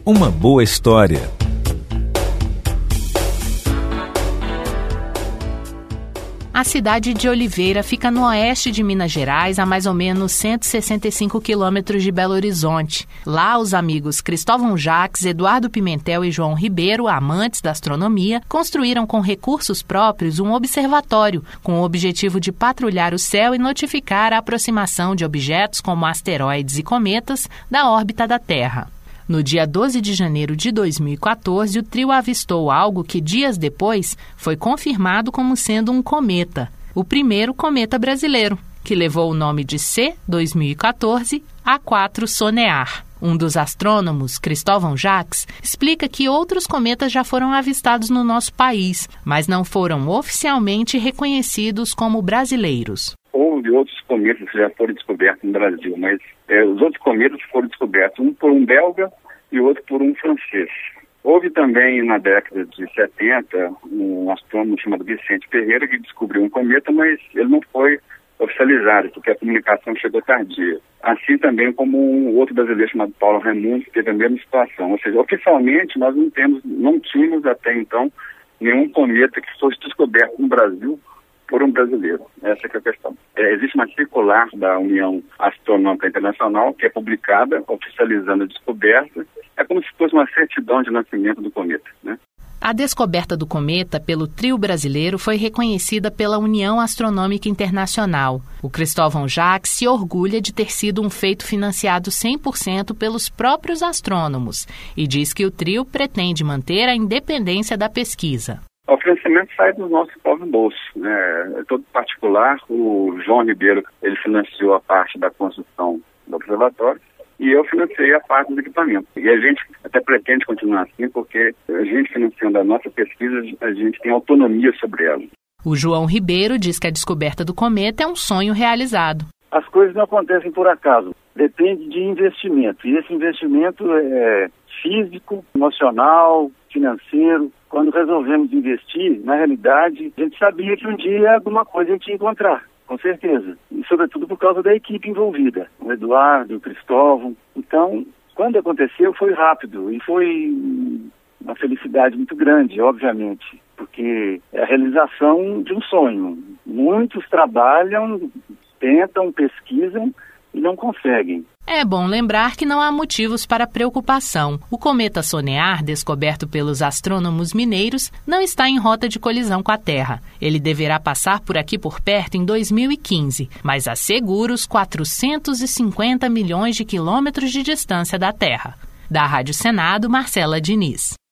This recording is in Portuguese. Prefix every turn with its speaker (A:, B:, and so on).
A: Uma boa história.
B: A cidade de Oliveira fica no oeste de Minas Gerais, a mais ou menos 165 quilômetros de Belo Horizonte. Lá, os amigos Cristóvão Jacques, Eduardo Pimentel e João Ribeiro, amantes da astronomia, construíram com recursos próprios um observatório, com o objetivo de patrulhar o céu e notificar a aproximação de objetos como asteroides e cometas da órbita da Terra. No dia 12 de janeiro de 2014, o trio avistou algo que, dias depois, foi confirmado como sendo um cometa, o primeiro cometa brasileiro, que levou o nome de C-2014 A4 Sonear. Um dos astrônomos, Cristóvão Jacques, explica que outros cometas já foram avistados no nosso país, mas não foram oficialmente reconhecidos como brasileiros.
C: Houve outros cometas que já foram descobertos no Brasil, mas os outros cometas foram descobertos, um por um belga e outro por um francês. Houve também, na década de 70, um astrônomo chamado Vicente Ferreira que descobriu um cometa, mas ele não foi oficializado, porque a comunicação chegou tardia. Assim também como um outro brasileiro chamado Paulo Raimundo, que teve a mesma situação. Ou seja, oficialmente nós não tínhamos até então nenhum cometa que fosse descoberto no Brasil por um brasileiro. Essa que é a questão. Existe uma circular da União Astronômica Internacional que é publicada, oficializando a descoberta. É como se fosse uma certidão de nascimento do cometa, né?
B: A descoberta do cometa pelo trio brasileiro foi reconhecida pela União Astronômica Internacional. O Cristóvão Jacques se orgulha de ter sido um feito financiado 100% pelos próprios astrônomos e diz que o trio pretende manter a independência da pesquisa.
C: O financiamento sai do nosso próprio bolso, né? É todo particular. O João Ribeiro, ele financiou a parte da construção do observatório e eu financiei a parte do equipamento. E a gente até pretende continuar assim, porque a gente financiando a nossa pesquisa, a gente tem autonomia sobre ela.
B: O João Ribeiro diz que a descoberta do cometa é um sonho realizado.
D: As coisas não acontecem por acaso. Depende de investimento. E esse investimento é físico, emocional, financeiro. Quando resolvemos investir, na realidade, a gente sabia que um dia alguma coisa a gente ia encontrar, com certeza. E sobretudo por causa da equipe envolvida, o Eduardo, o Cristóvão. Então, quando aconteceu, foi rápido e foi uma felicidade muito grande, obviamente, porque é a realização de um sonho. Muitos trabalham, tentam, pesquisam e não conseguem.
B: É bom lembrar que não há motivos para preocupação. O cometa Sonear, descoberto pelos astrônomos mineiros, não está em rota de colisão com a Terra. Ele deverá passar por aqui por perto em 2015, mas a seguros 450 milhões de quilômetros de distância da Terra. Da Rádio Senado, Marcela Diniz.